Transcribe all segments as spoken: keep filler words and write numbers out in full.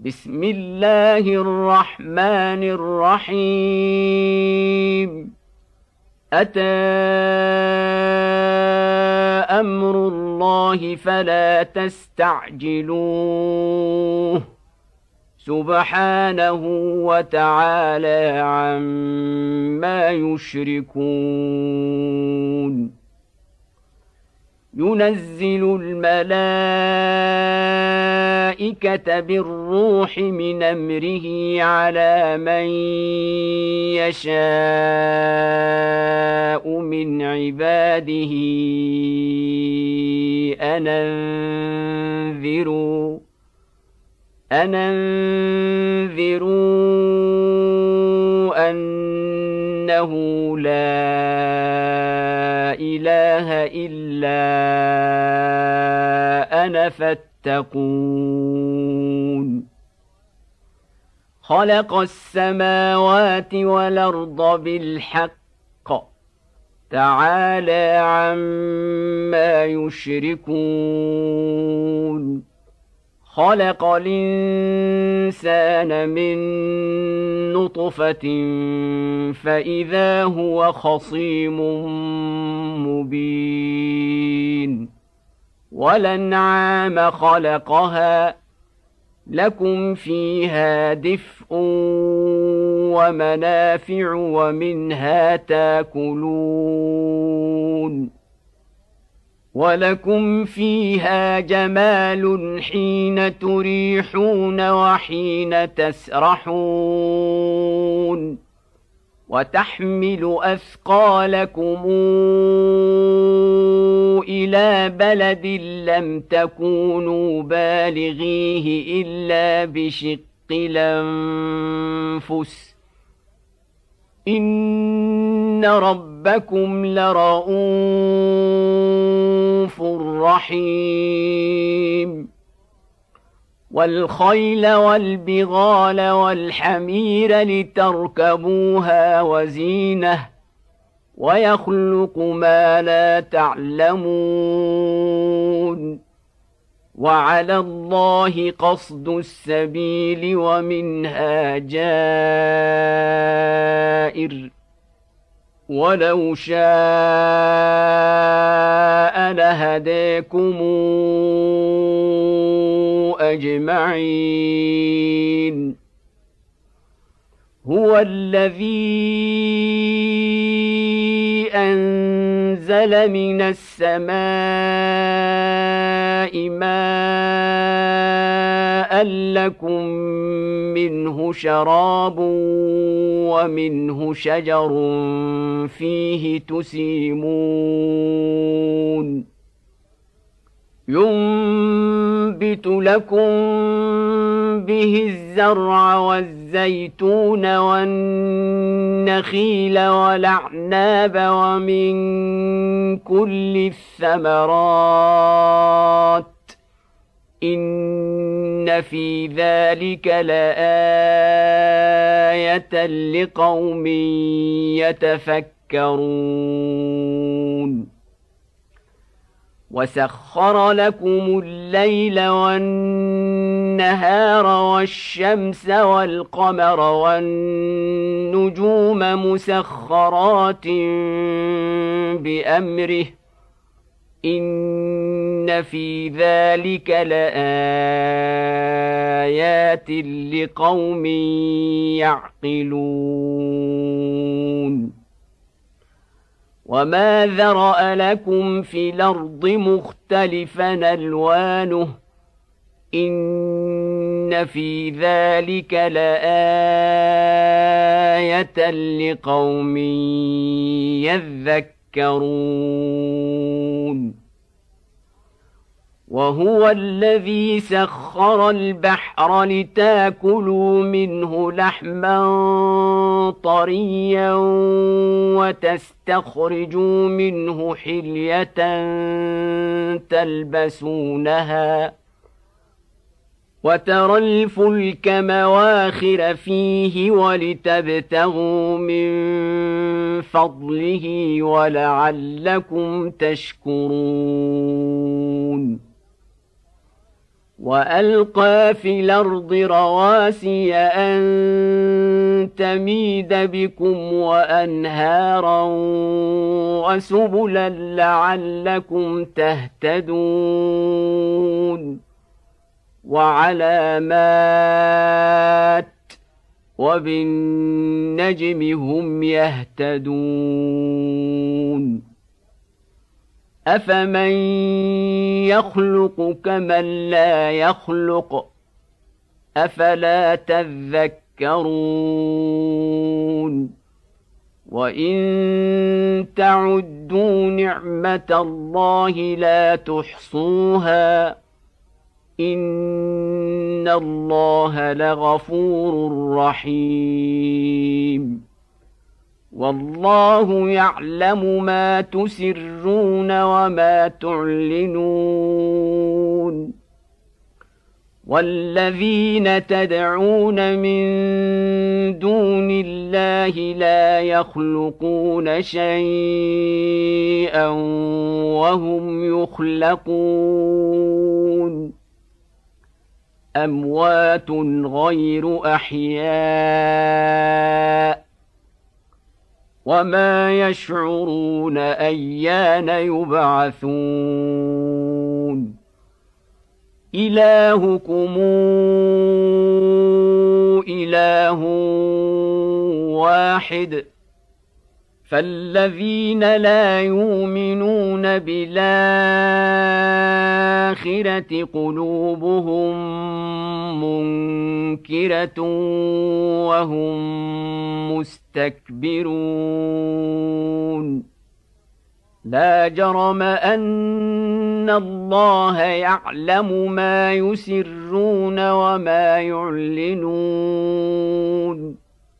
بسم الله الرحمن الرحيم أتى أمر الله فلا تستعجلوه سبحانه وتعالى عما يشركون ينزل الملائكة بالروح من أمره على من يشاء من عباده أن أنذروا أن أنذروا أنه لا إله إلا أنا فاتقون خلق السماوات والأرض بالحق تعالى عما يشركون خلق الإنسان من نطفة فإذا هو خصيم مبين والأنعام خلقها لكم فيها دفء ومنافع ومنها تاكلون ولكم فيها جمال حين تريحون وحين تسرحون وتحمل أثقالكم إلى بلد لم تكونوا بالغيه إلا بشق الأنفس إن ربكم لرءوف رحيم والخيل والبغال والحمير لتركبوها وزينة ويخلق ما لا تعلمون وعلى الله قصد السبيل ومنها جائر ولو شاء لهديكم أجمعين هو الذي أنزل من السماء ماء لكم منه شراب ومنه شجر فيه تسيمون ينبت لكم به الزرع والزيتون والنخيل والأعناب ومن كل الثمرات إن في ذلك لآية لقوم يتفكرون وسخر لكم الليل والنهار والشمس والقمر والنجوم مسخرات بأمره إن في ذلك لآيات لقوم يعقلون وما ذرأ لكم في الأرض مختلفا ألوانه إن في ذلك لآية لقوم يذكرون وهو الذي سخر البحر لتاكلوا منه لحما طريا وتستخرجوا منه حلية تلبسونها وترى الفلك مواخر فيه ولتبتغوا من فضله ولعلكم تشكرون وألقى في الأرض رواسي أن تميد بكم وأنهارا وسبلا لعلكم تهتدون وعلامات وبالنجم هم يهتدون أفمن يخلق كمن لا يخلق أفلا تذكرون وإن تعدوا نعمة الله لا تحصوها إن الله لغفور رحيم والله يعلم ما تسرون وما تعلنون والذين تدعون من دون الله لا يخلقون شيئا وهم يخلقون أموات غير أحياء وما يشعرون أيان يبعثون إلهكم إله واحد فالذين لا يؤمنون بالآخرة قلوبهم منكرة وهم مستكبرون لا جرم أن الله يعلم ما يسرون وما يعلنون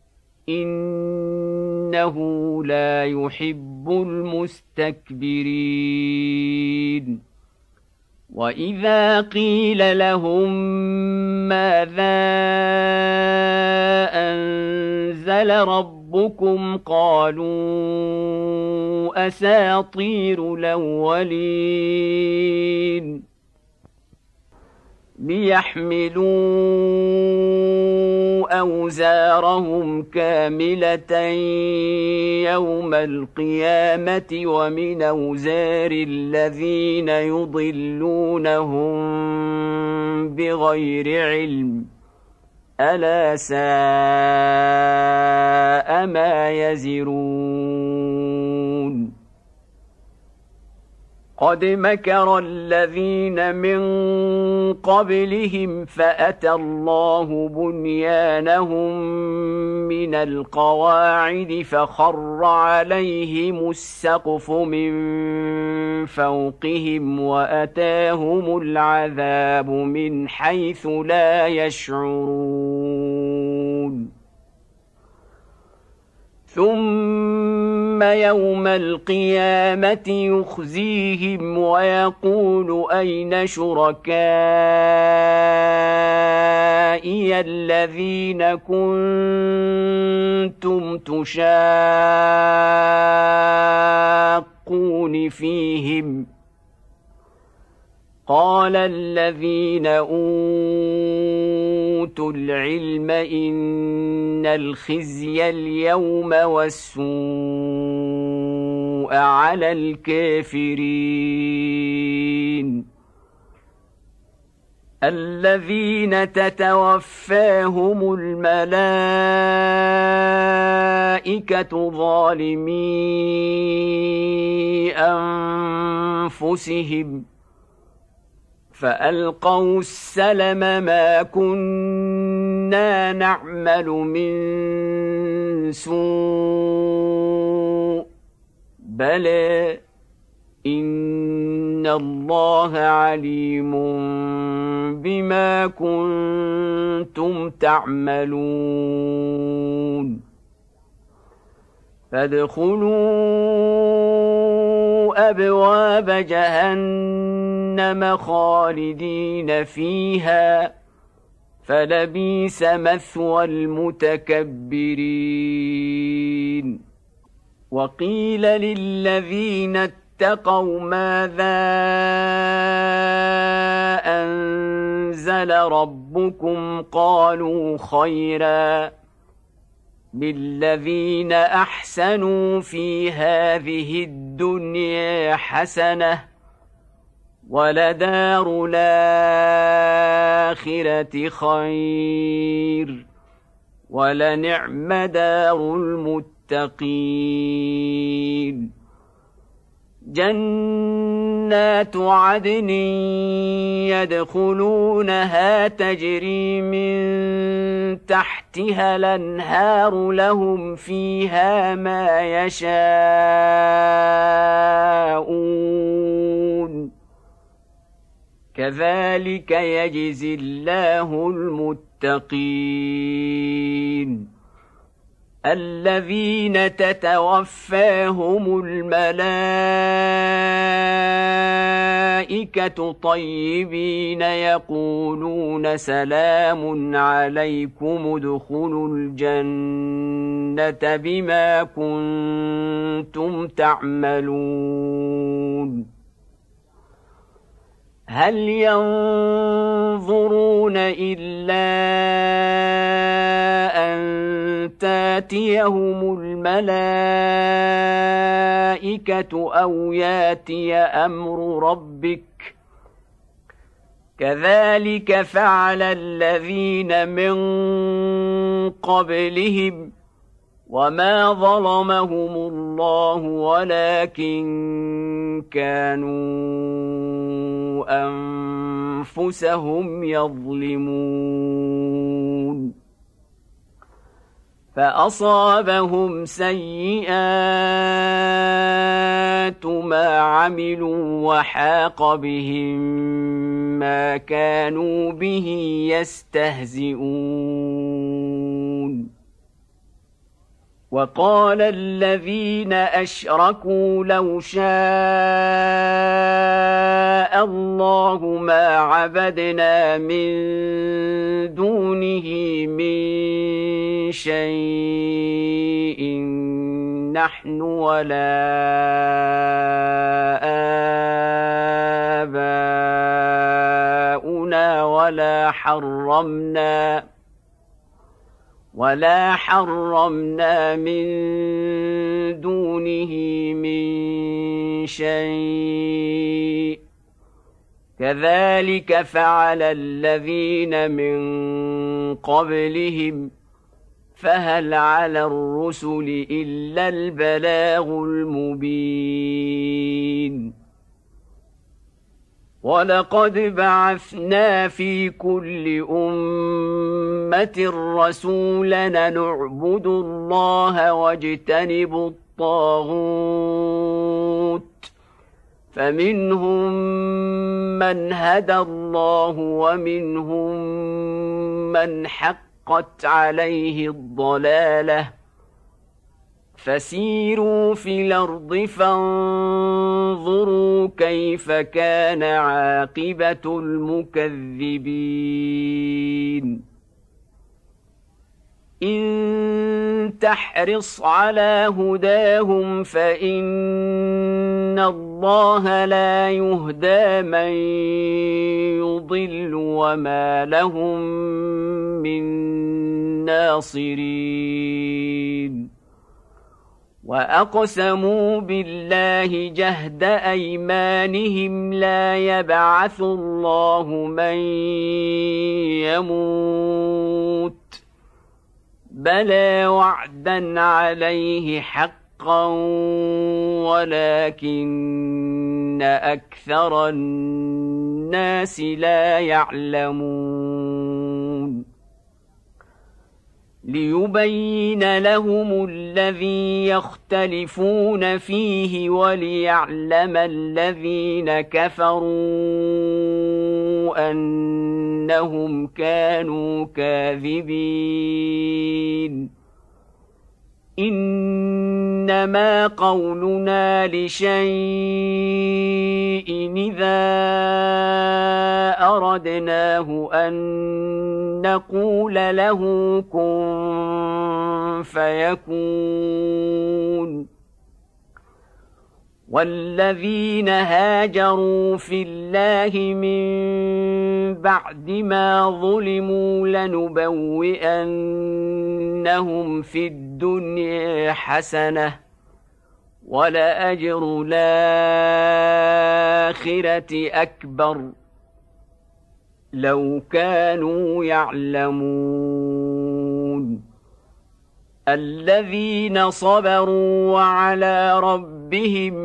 إنه لا يحب المستكبرين وإذا قيل لهم ماذا أنزل ربكم قالوا أساطير الأولين ليحملوا أوزارهم كاملة يوم القيامة ومن أوزار الذين يضلونهم بغير علم ألا ساء ما يزرون قد مكر الذين من قبلهم فأتى الله بنيانهم من القواعد فخر عليهم السقف من فوقهم وأتاهم العذاب من حيث لا يشعرون ثم يوم القيامة يخزيهم ويقول أين شركائي الذين كنتم تشاقون فيهم قال الذين أوتوا العلم إن الخزي اليوم والسوء على الكافرين الذين تتوفاهم الملائكة ظالمي أنفسهم فألقوا السلم ما كنا نعمل من سوء بلى إن الله عليم بما كنتم تعملون فادخلوا أبواب جهنم خالدين فيها فلبئس مثوى المتكبرين وقيل للذين اتقوا ماذا أنزل أنزل ربكم قالوا خيرا للذين أحسنوا في هذه الدنيا حسنة ولدار الآخرة خير ولنعم دار المتقين جنات عدن يدخلونها تجري من تحتها الأنهار لهم فيها ما يشاءون كذلك يجزي الله المتقين الذين تتوفاهم الملائكة طيبين يقولون سلام عليكم ادخلوا الجنة بما كنتم تعملون هل ينظرون إلا أن تاتيهم الملائكة أو ياتي أمر ربك كذلك فعل الذين من قبلهم وما ظلمهم الله ولكن كانوا أنفسهم يظلمون فأصابهم سيئات ما عملوا وحاق بهم ما كانوا به يستهزئون وقال الذين أشركوا لو شاء الله ما عبدنا من دونه من شيء نحن ولا آباؤنا ولا حرمنا ولا حرمنا من دونه من شيء كذلك فعل الذين من قبلهم فهل على الرسل إلا البلاغ المبين ولقد بعثنا في كل أمة رسولا نعبد الله واجتنب الطاغوت فمنهم من هدى الله ومنهم من حقت عليه الضلالة فسيروا في الأرض فانظروا كيف كان عاقبة المكذبين إن تحرص على هداهم فإن الله لا يهدى من يضل وما لهم من ناصرين وأقسموا بالله جهد أيمانهم لا يبعث الله من يموت بلى وعدا عليه حقا ولكن أكثر الناس لا يعلمون ليبين لهم الذي يختلفون فيه وليعلم الذين كفروا أنهم كانوا كاذبين إنما قولنا لشيء إذا أردناه أن نقول له كن فيكون والذين هاجروا في الله من بعد ما ظلموا لنبوئنهم في الدنيا حسنة ولأجر الآخرة أكبر لو كانوا يعلمون الذين صبروا وعلى ربهم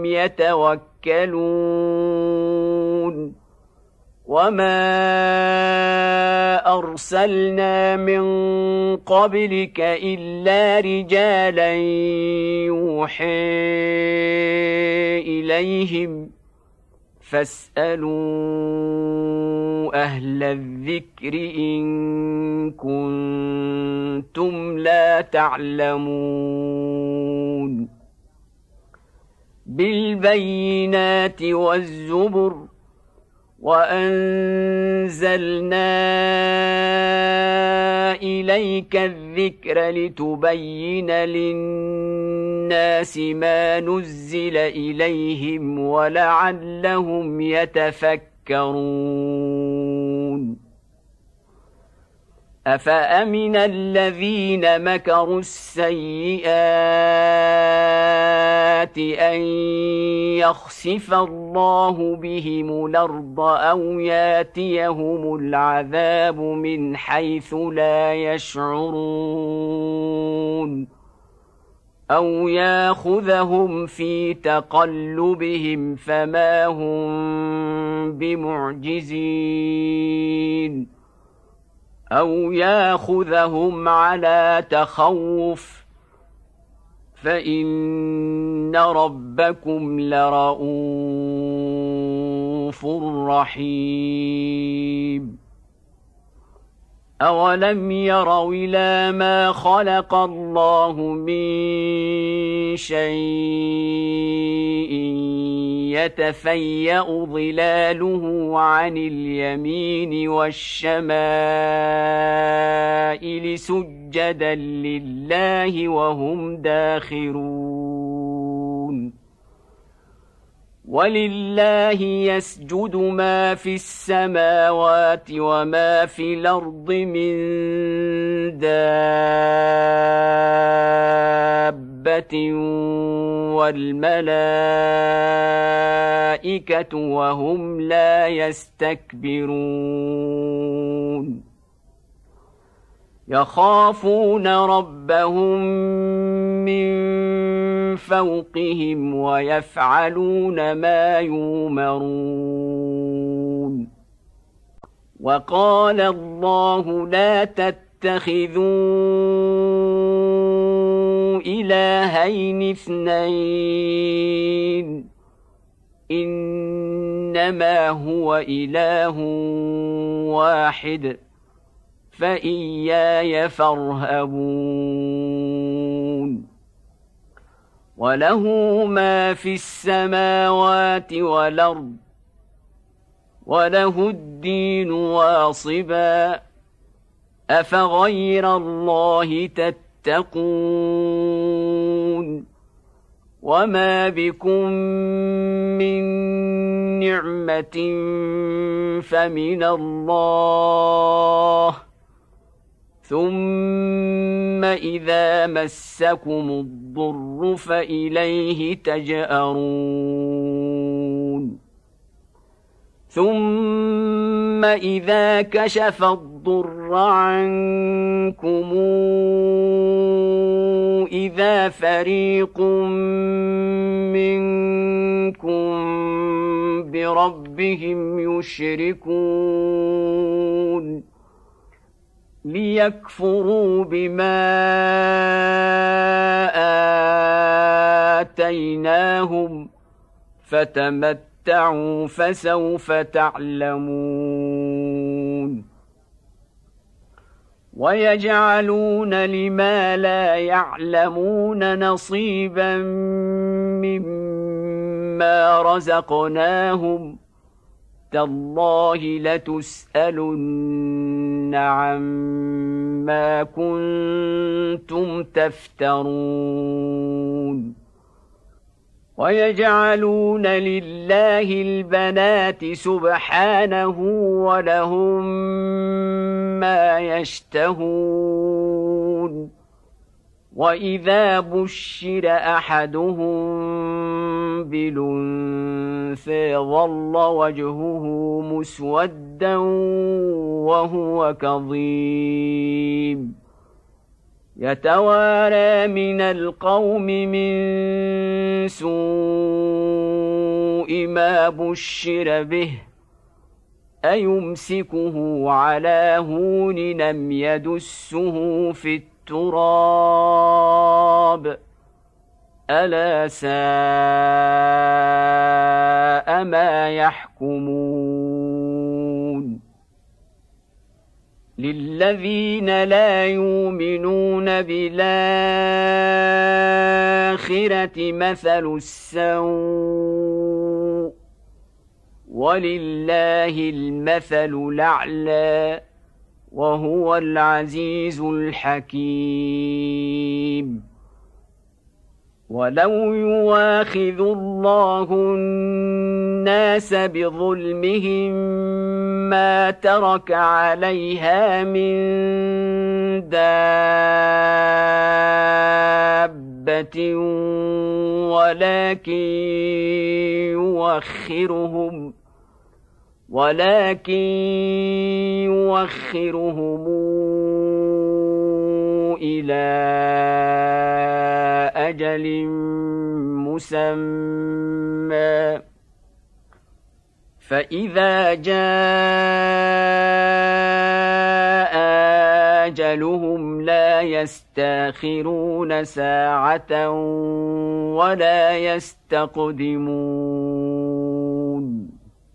يتوكلون وما أرسلنا من قبلك إلا رجالا يوحي إليهم فاسألوا أهل الذكر إن كنتم لا تعلمون بالبينات والزبر وأنزلنا إليك الذكر لتبين للناس ما نزل إليهم ولعلهم يتفكرون أفأمن الذين مكروا السيئات أن يخسف الله بهم الأرض أو ياتيهم العذاب من حيث لا يشعرون أو ياخذهم في تقلبهم فما هم بمعجزين أو ياخذهم على تخوف فإن ربكم لرءوف رحيم أولم يروا إلى ما خلق الله من شيء يتفيأ ظلاله عن اليمين والشمائل سجدا لله وهم داخرون ولله يسجد ما في السماوات وما في الأرض من دابة والملائكة وهم لا يستكبرون يخافون ربهم من فوقهم ويفعلون ما يؤمرون وقال الله لا تتخذوا إلهين اثنين إنما هو إله واحد فإياي فارهبون وله ما في السماوات والأرض وله الدين واصبا أفغير الله تتقون وما بكم من نعمة فمن الله ثم إذا مسكم الضر فإليه تجأرون ثم إذا كشف الضر عنكم إذا فريق منكم بربهم يشركون ليكفروا بما آتيناهم فتمتعوا فسوف تعلمون ويجعلون لما لا يعلمون نصيبا مما رزقناهم تالله لتسألن عما كنتم تفترون ويجعلون لله البنات سبحانه ولهم ما يشتهون وإذا بشر أحدهم بالأنثى ظل وجهه مسودا وهو كظيم يتوارى من القوم من سوء ما بشر به أيمسكه على هون لم يدسه في التراب ألا ساء ما يحكمون للذين لا يؤمنون بالآخرة مثل السوء ولله المثل الأعلى وهو العزيز الحكيم ولو يواخذ الله الناس بظلمهم ما ترك عليها من دابة ولكن يؤخرهم ولكن يؤخرهم إلى أجل مسمى فإذا جاء أجلهم لا يستأخرون ساعة ولا يستقدمون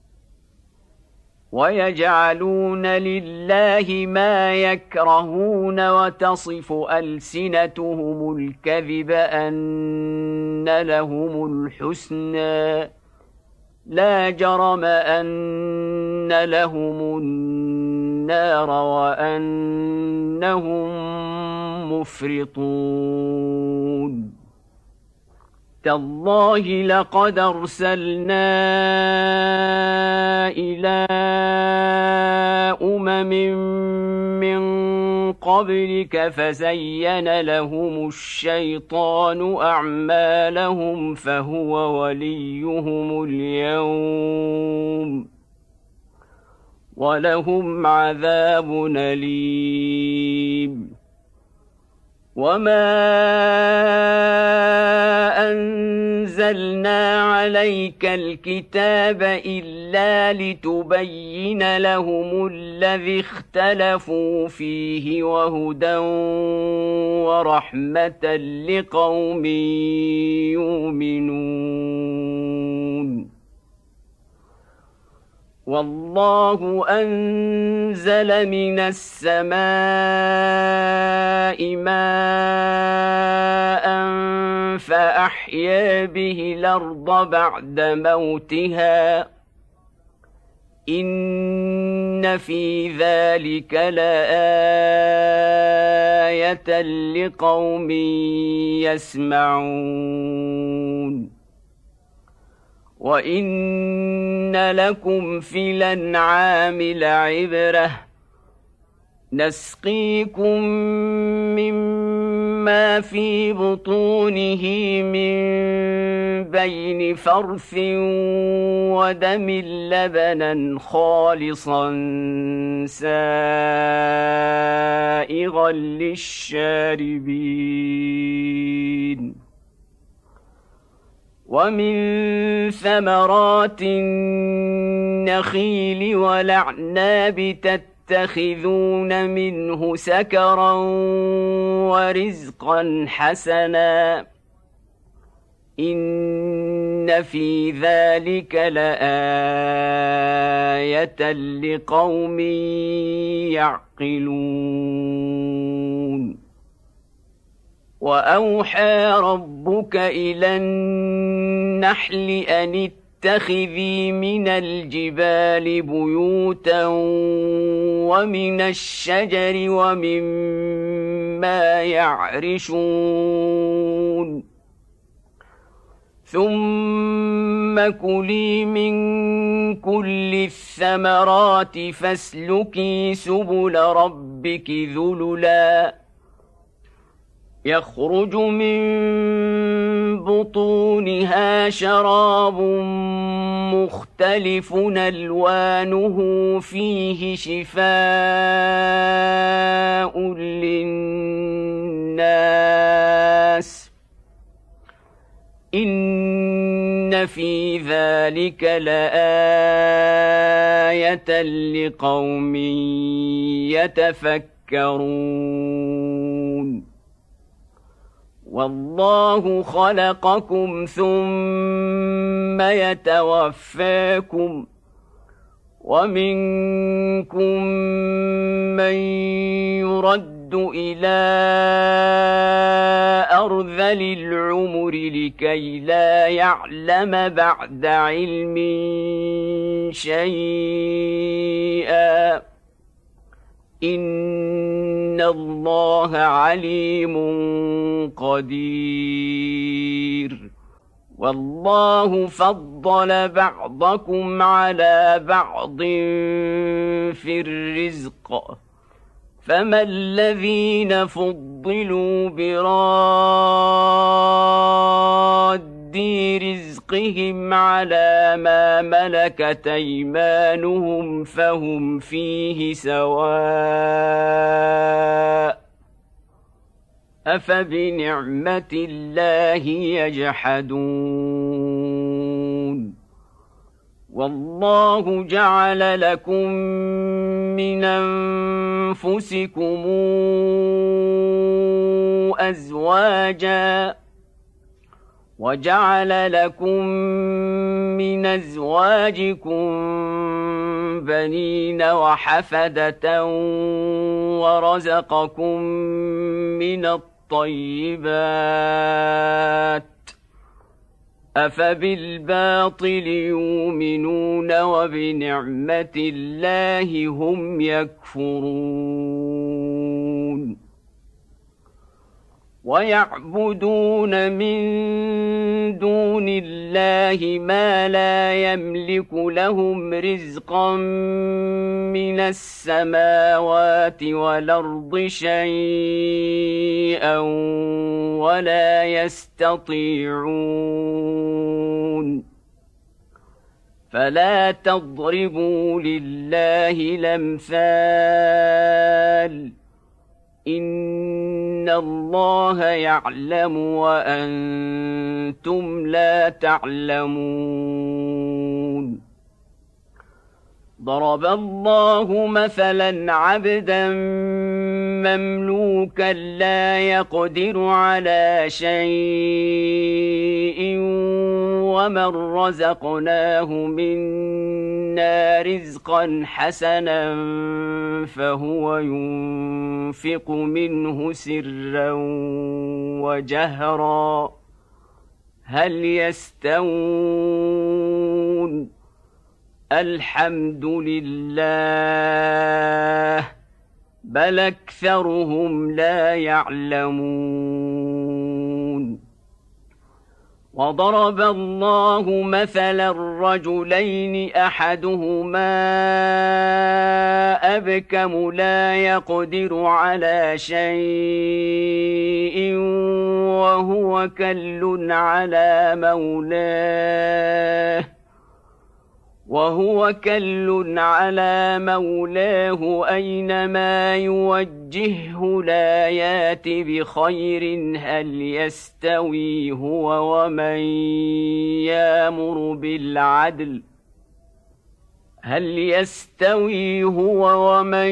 ويجعلون لله ما يكرهون وتصف ألسنتهم الكذب أن لهم الحسنى لا جرم أن لهم النار وأنهم مفرطون تالله لقد أرسلنا إلى أمم من قبلك فزين لهم الشيطان أعمالهم فهو وليهم اليوم ولهم عذاب أليم وما أنزلنا عليك الكتاب إلا لتبين لهم الذي اختلفوا فيه وهدى ورحمة لقوم يؤمنون والله أنزل من السماء ماء فأحيا به الأرض بعد موتها إن في ذلك لآية لقوم يسمعون وإن لكم في الأنعام لعبرة نسقيكم مما في بطونه من بين فرث ودم لبنا خالصا سائغا للشاربين ومن ثمرات النخيل والأعناب تتخذون منه سكرا ورزقا حسنا إن في ذلك لآية لقوم يعقلون وأوحى ربك إلى النحل أن اتخذي من الجبال بيوتا ومن الشجر ومما يعرشون ثم كلي من كل الثمرات فاسلكي سبل ربك ذللا يخرج من بطونها شراب مختلف ألوانه فيه شفاء للناس إن في ذلك لآية لقوم يتفكرون والله خلقكم ثم يتوفاكم ومنكم من يرد إلى أرذل العمر لكي لا يعلم بعد علم شيئا إن الله عليم قدير والله فضل بعضكم على بعض في الرزق فما الذين فضلوا براد رزقهم على ما ملكت أيمانهم فهم فيه سواء أفبنعمة الله يجحدون والله جعل لكم من أنفسكم أزواجا وجعل لكم من أزواجكم بنين وحفدة ورزقكم من الطيبات أفبالباطل يؤمنون وبنعمة الله هم يكفرون ويعبدون من دون الله ما لا يملك لهم رزقا من السماوات والأرض شيئا ولا يستطيعون فلا تضربوا لله الأمثال إن الله يعلم وأنتم لا تعلمون ضرب الله مثلا عبدا مملوكا لا يقدر على شيء ومن رزقناه منا رزقا حسنا فهو ينفق منه سرا وجهرا هل يستوون الحمد لله بل أكثرهم لا يعلمون وضرب الله مثلا رجلين أحدهما أبكم لا يقدر على شيء وهو كل على مولاه وهو كل على مولاه أينما يوجهه لا يات بخير هل يستوي هو ومن يأمر بالعدل هل يستوي هو ومن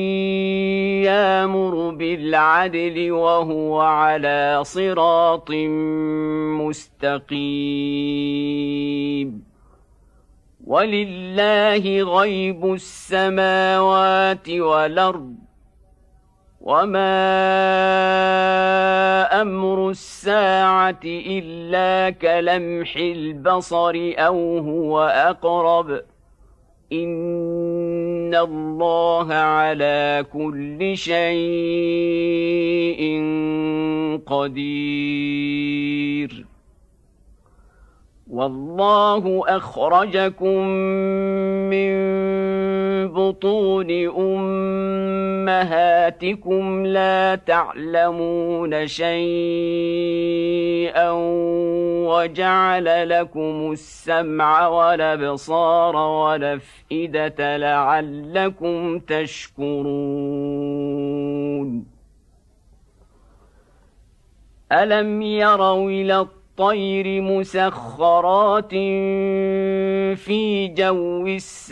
يأمر بالعدل وهو على صراط مستقيم ولله غيب السماوات والأرض وما أمر الساعة إلا كلمح البصر أو هو أقرب إن الله على كل شيء قدير والله أخرجكم من بطون أمهاتكم لا تعلمون شيئا وجعل لكم السمع والأبصار والأفئدة لعلكم تشكرون ألم يروا إلى الطير مسخرات في جو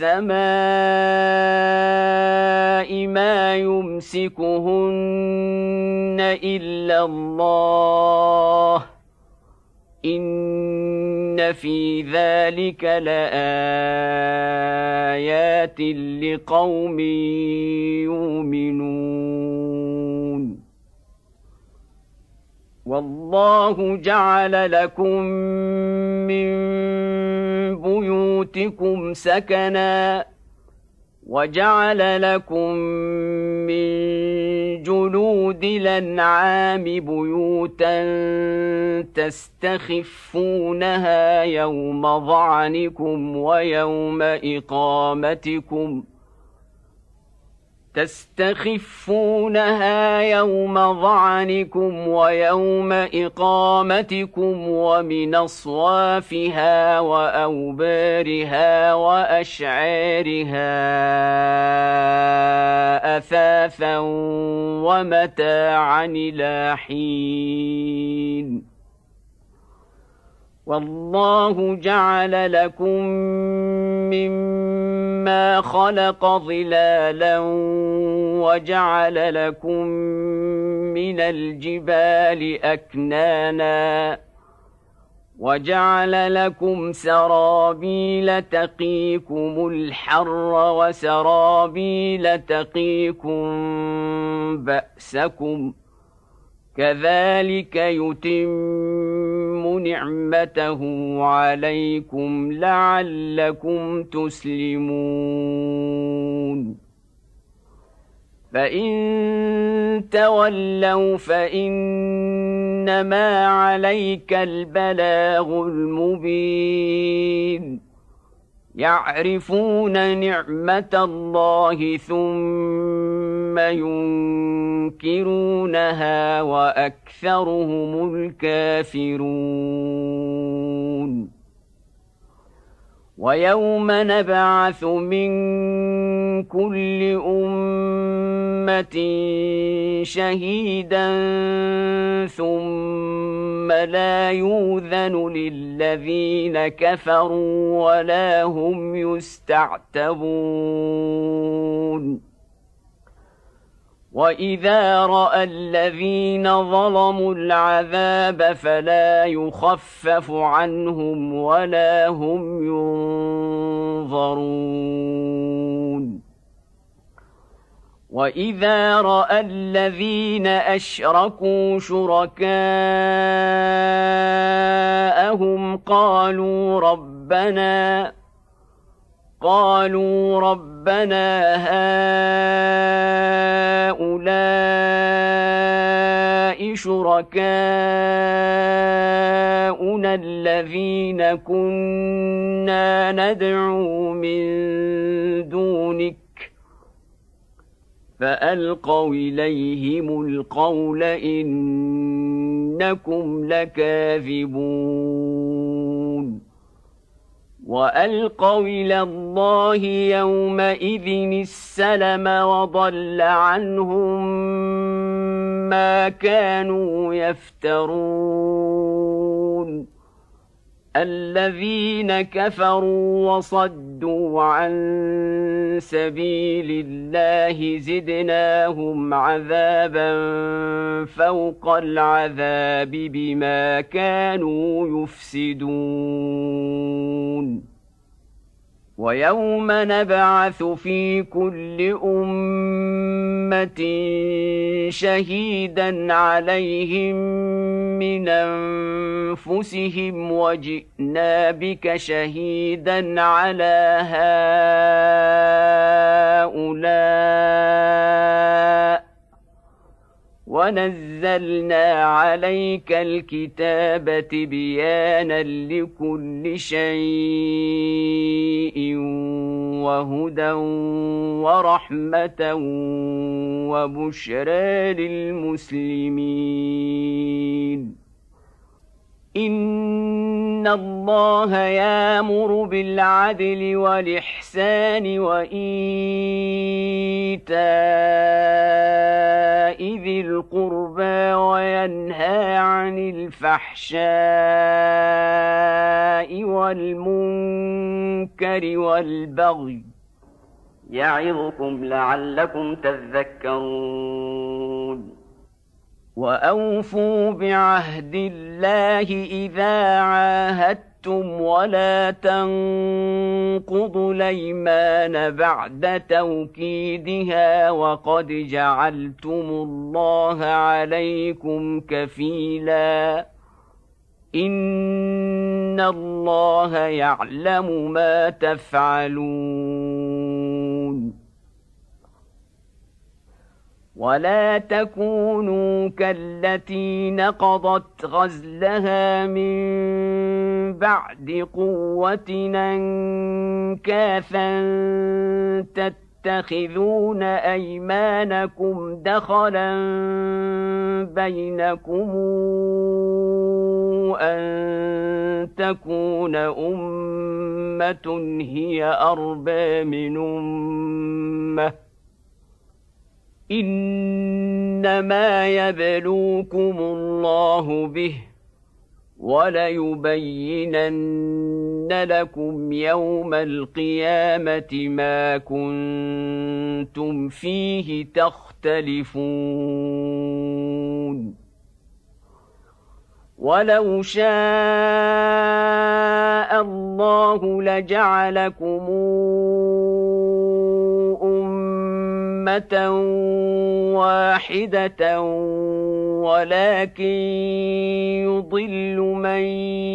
السماء ما يمسكهن إلا الله إن في ذلك لآيات لقوم يؤمنون والله جعل لكم من بيوتكم سكنا وجعل لكم من جلود الأنعام بيوتا تستخفونها يوم ظعنكم ويوم إقامتكم تستخفونها يوم ظعنكم ويوم إقامتكم ومن أصوافها وأوبارها وأشعارها أثاثا ومتاعا إلى حين والله جعل لكم مما خلق ظلالا وجعل لكم من الجبال أكنانا وجعل لكم سرابيل تقيكم الحر وسرابيل تقيكم بأسكم كذلك يتم نعمته عليكم لعلكم تسلمون فإن تولوا فإنما عليك البلاغ المبين يعرفون نعمة الله ثم ينكرونها وأكثرهم الكافرون ويوم نبعث من كل أمة شهيدا ثم لا يؤذن للذين كفروا ولا هم يستعتبون وإذا رأى الذين ظلموا العذاب فلا يخفف عنهم ولا هم ينظرون وإذا رأى الذين أشركوا شركاءهم قالوا ربنا قالوا ربنا هؤلاء شركاؤنا الذين كنا ندعو من دونك فألقوا إليهم القول إنكم لكاذبون وألقوا إلى الله يومئذ السلم وضل عنهم ما كانوا يفترون الذين كفروا وصدوا عن سبيل الله زدناهم عذابا فوق العذاب بما كانوا يفسدون ويوم نبعث في كل أمة شهيدا عليهم من أنفسهم وجئنا بك شهيدا على هؤلاء ونزلنا عليك الكتاب تبيانا لكل شيء وهدى ورحمة وبشرى للمسلمين. إن الله يأمر بالعدل والإحسان وإيتاء ذي القربى وينهى عن الفحشاء والمنكر والبغي يعظكم لعلكم تذكرون. وأوفوا بعهد الله إذا عاهدتم ولا تنقضوا الأيمان بعد توكيدها وقد جعلتم الله عليكم كفيلا إن الله يعلم ما تفعلون. ولا تكونوا كالتي نقضت غزلها من بعد قوة أنكاثا تتخذون أيمانكم دخلا بينكم أن تكون أمة هي أربى من أمة إنما يبلوكم الله به وليبينن لكم يوم القيامة ما كنتم فيه تختلفون. ولو شاء الله لجعلكم أمة واحدة ولكن يضل من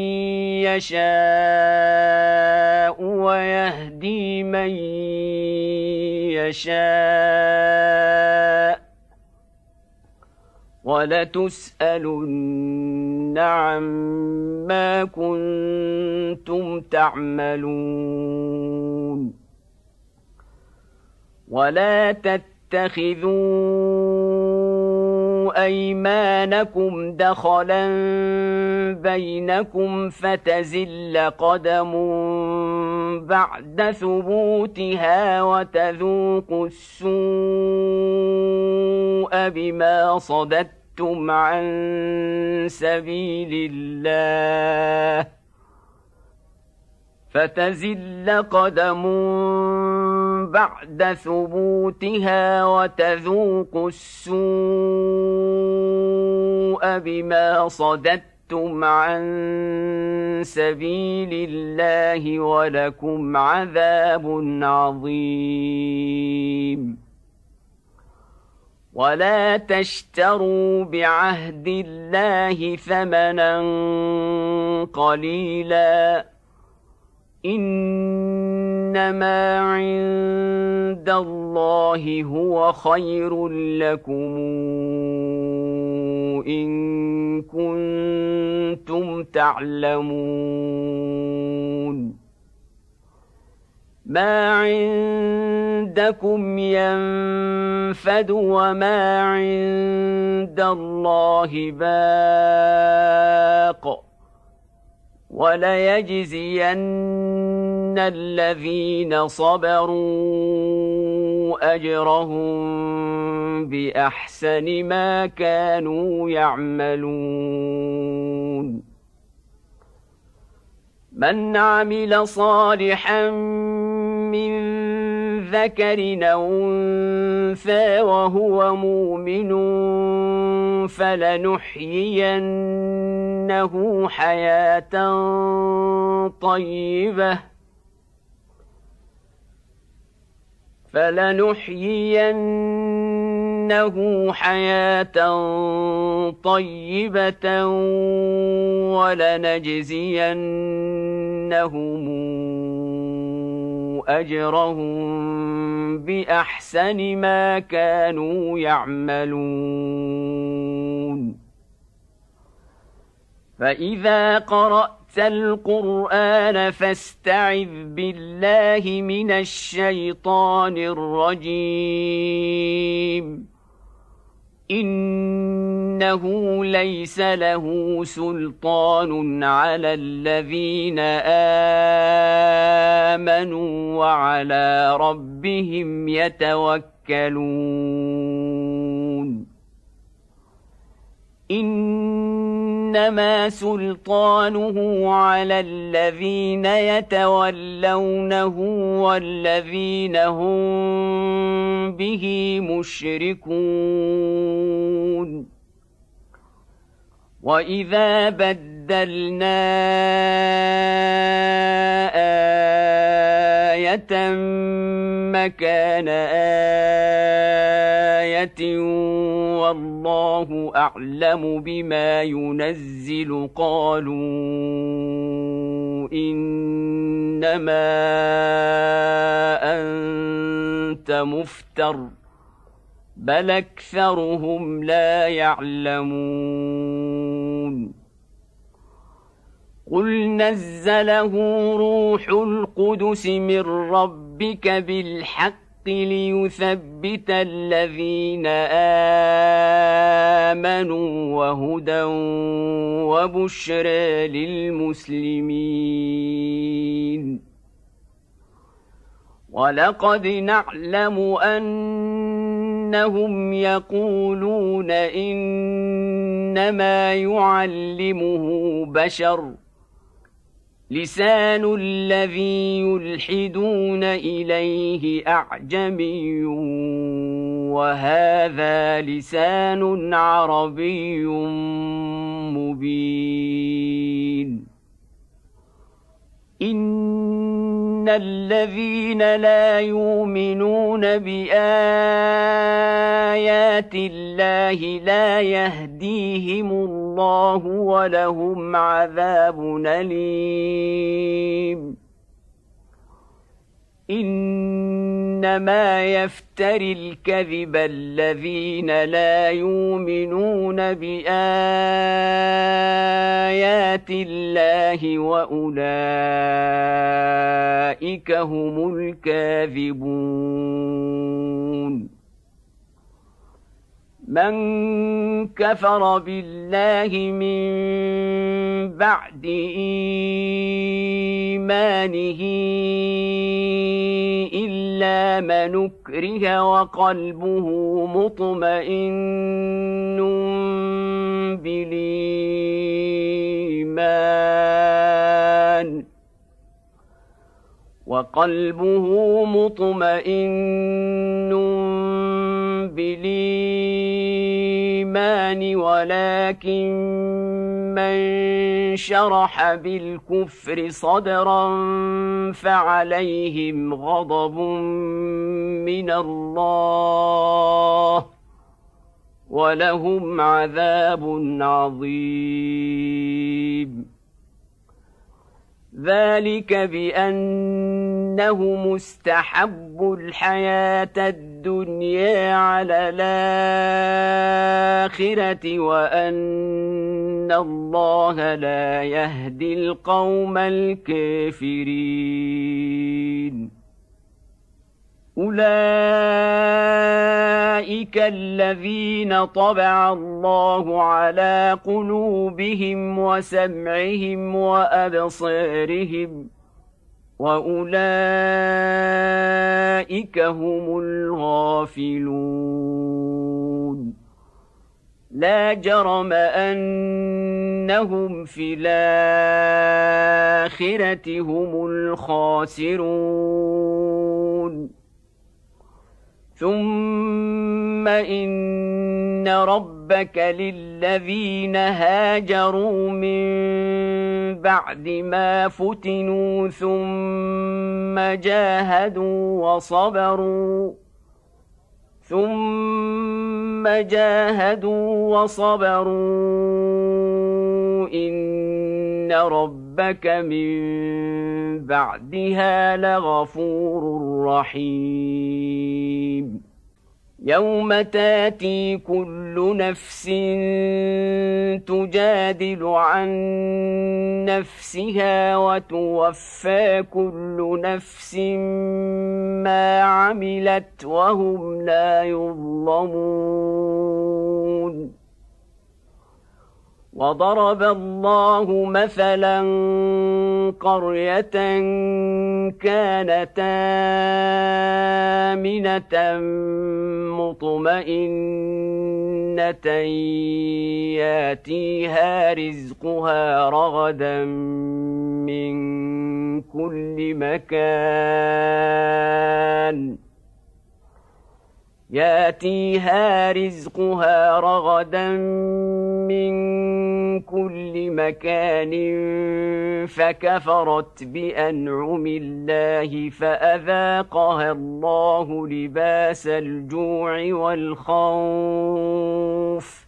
يشاء ويهدي من يشاء ولتسألن عما كنتم تعملون. ولا تتخذوا أيمانكم دخلا بينكم فتزل قدم بعد ثبوتها وتذوقوا السوء بما صددتم عن سبيل الله فتزل قدم بعد ثبوتها وتذوقوا السوء بما صددتم عن سبيل الله ولكم عذاب عظيم. ولا تشتروا بعهد الله ثمنا قليلا إنما عند الله هو خير لكم إن كنتم تعلمون. ما عندكم ينفد وما عند الله باق وليجزين الذين صبروا أجرهم بأحسن ما كانوا يعملون. من عمل صالحا من ذكر أو أنثى وهو مؤمن فلنحيينه حياة طيبة فلنحيينه حياة طيبة ولنجزينهم أجرهم بأحسن ما كانوا يعملون. فإذا قرأت القرآن فاستعذ بالله من الشيطان الرجيم. إنه ليس له سلطان على الذين آمنوا وعلى ربهم يتوكلون. إنما سلطانه على الذين يتولونه والذين هم به مشركون. وإذا بدلنا آية مكان آية والله أعلم بما ينزل قالوا إنما أنت مفتر بل أكثرهم لا يعلمون. قل نزله روح القدس من ربك بالحق ليثبت الذين آمنوا وهدى وبشرى للمسلمين. ولقد نعلم أنهم يقولون إنما يعلمه بشر لسان الذي يلحدون إليه أعجمي وهذا لسان عربي مبين. إن الذين لا يؤمنون بآيات الله لا يهديهم الله ولهم عذاب أليم. إنما يفتري الكذب الذين لا يؤمنون بآيات الله وأولئك هم الكاذبون. من كفر بالله من بعد إيمانه إلا من أكره وقلبه مطمئن بالإيمان وقلبه مطمئن بالإيمان ولكن من شرح بالكفر صدرا فعليهم غضب من الله ولهم عذاب عظيم. ذلك بأنه مستحب الحياة الدنيا على الآخرة وأن الله لا يهدي القوم الكافرين. أولئك الذين طبع الله على قلوبهم وسمعهم وأبصارهم وأولئك هم الغافلون. لا جرم أنهم في الآخرة هم الخاسرون. ثم إن ربك للذين هاجروا من بعد ما فتنوا ثم جاهدوا وصبروا ثم جاهدوا وصبروا إن إن ربك من بعدها لغفور رحيم يوم تاتي كل نفس تجادل عن نفسها وتوفى كل نفس ما عملت وهم لا يظلمون وضرب الله مثلا قرية كانت آمنة مطمئنة ياتيها رزقها رغدا من كل مكان ياتيها رزقها رغدا من كل مكان فكفرت بأنعم الله فأذاقها الله لباس الجوع والخوف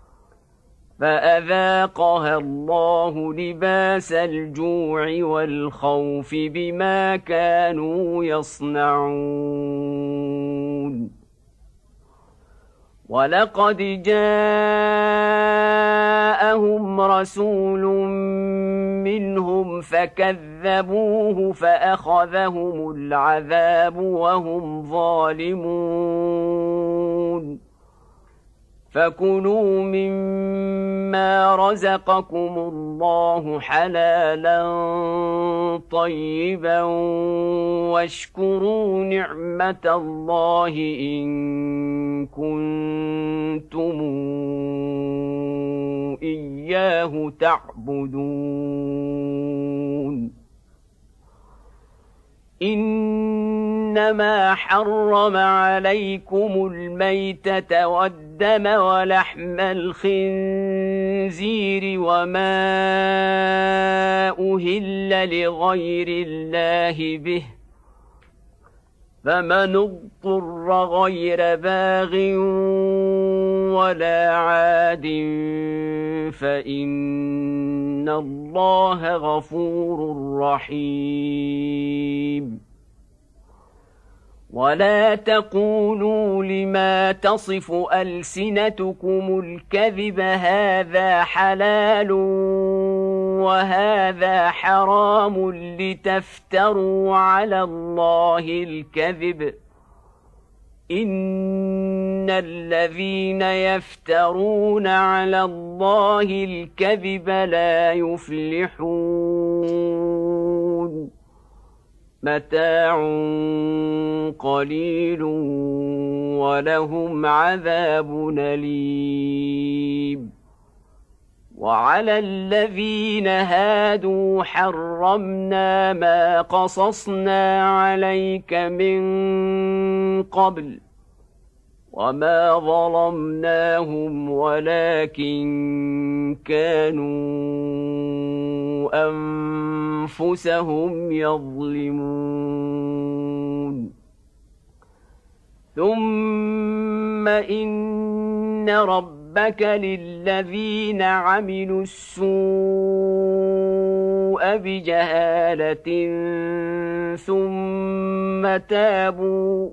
فأذاقها الله لباس الجوع والخوف بما كانوا يصنعون ولقد جاءهم رسول منهم فكذبوه فأخذهم العذاب وهم ظالمون فكلوا مما رزقكم الله حلالا طيبا واشكروا نعمة الله إن كنتم إياه تعبدون إنما حرم عليكم الميتة والدم ولحم الخنزير وما أهل لغير الله به فمن اضطر غير باغ ولا عاد فإن الله غفور رحيم ولا تقولوا لما تصف ألسنتكم الكذب هذا حلال وهذا حرام لتفتروا على الله الكذب إن الذين يفترون على الله الكذب لا يفلحون متاع قليل ولهم عذاب أليم وعلى الذين هادوا حرمنا ما قصصنا عليك من قبل وما ظلمناهم ولكن كانوا أنفسهم يظلمون ثم إن ربك للذين عملوا السوء بجهالة ثم تابوا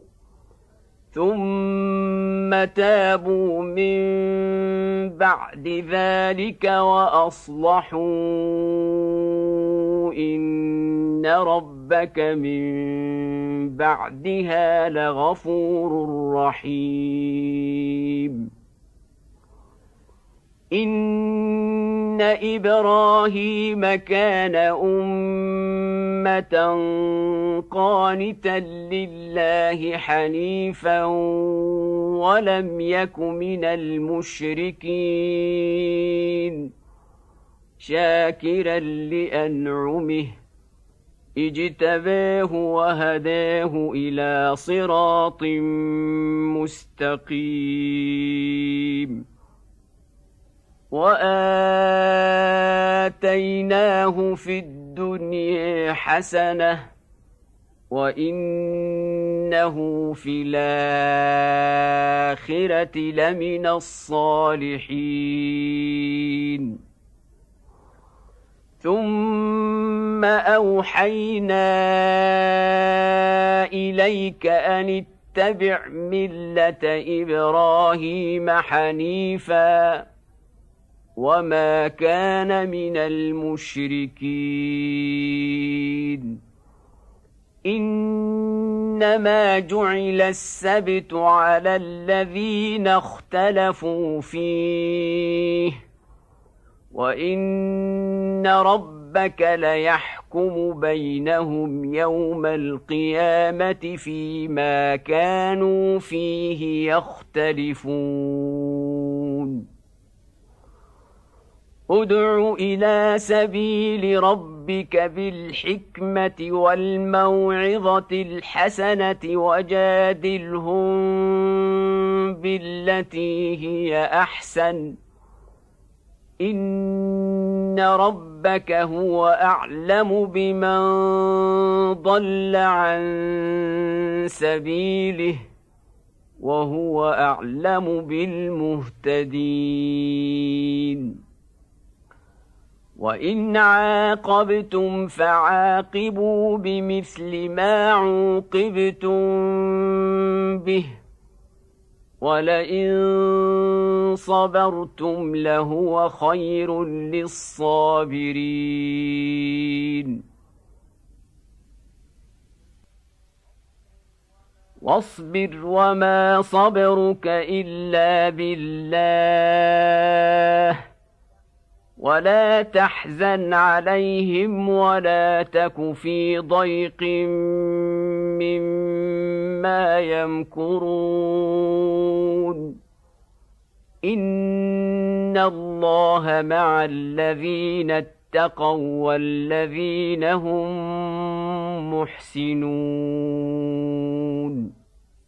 ثم تابوا من بعد ذلك وأصلحوا إن ربك من بعدها لغفور رحيم إن إبراهيم كان أمة قانتا لله حنيفا ولم يك من المشركين شاكرا لأنعمه اجتباه وهداه إلى صراط مستقيم وآتيناه في الدنيا حسنة وإنه في الآخرة لمن الصالحين ثم أوحينا إليك أن اتبع ملة إبراهيم حنيفا وما كان من المشركين إنما جعل السبت على الذين اختلفوا فيه وإن ربك ليحكم بينهم يوم القيامة فيما كانوا فيه يختلفون ادع إلى سبيل ربك بالحكمة والموعظة الحسنة وجادلهم بالتي هي أحسن إن ربك هو أعلم بمن ضل عن سبيله وهو أعلم بالمهتدين وإن عاقبتم فعاقبوا بمثل ما عوقبتم به ولئن صبرتم لهو خير للصابرين واصبر وما صبرك إلا بالله ولا تحزن عليهم ولا تك في ضيق مما يمكرون إن الله مع الذين اتقوا والذين هم محسنون